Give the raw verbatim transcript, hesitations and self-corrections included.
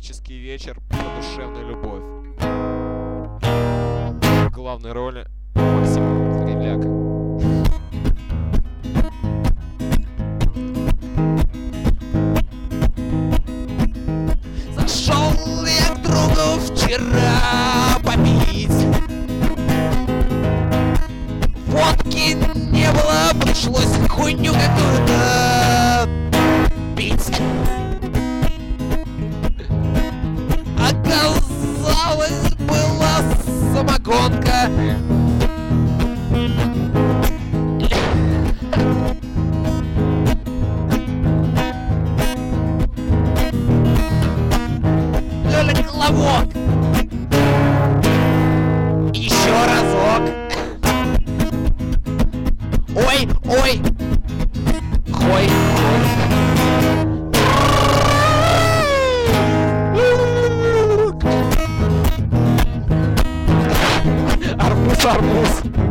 романтический вечер про душевную любовь. В главной роли Максим Кривляк. Зашел я к другу вчера попить. Водки не было, пришлось хуйню какую-то пить. Оказалось, была самогонка. Лёля Колобок. Еще разок. Ой, ой. Хой, хой. Арбуз, арбуз.